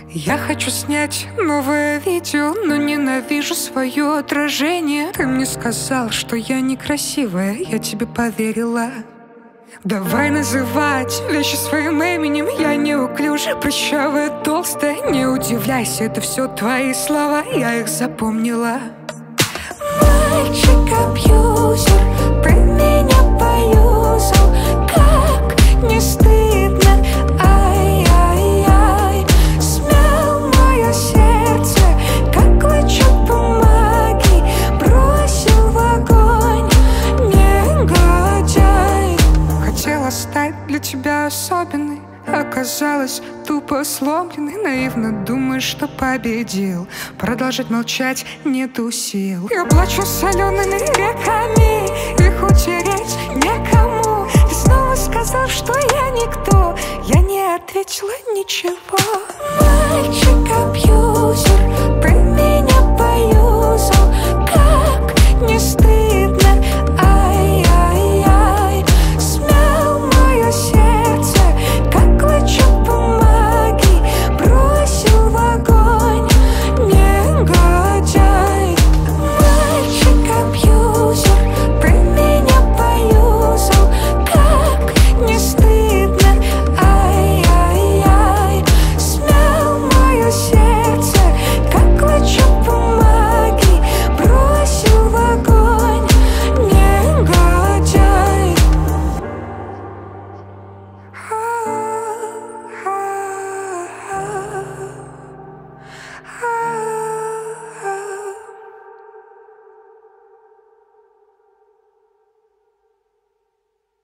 Я хочу снять новое видео, но ненавижу свое отражение. Ты мне сказал, что я некрасивая, я тебе поверила. Давай называть вещи своим именем. Я неуклюжая, прыщавая, толстая. Не удивляйся, это все твои слова, я их запомнила. Мальчик-абьюзер, ты меня поюзал. Как не стыдно, ай-яй-яй. Смял мое сердце, как клочок бумаги. Бросил в огонь, негодяй. Хотела стать для тебя особенной, оказалась тупо сломленной. Наивно думаешь, что победил. Продолжать молчать нету сил. Я плачу солеными реками, их утереть некому. Ты снова сказал, что я никто. Я не ответила ничего. Мальчик-абьюзер,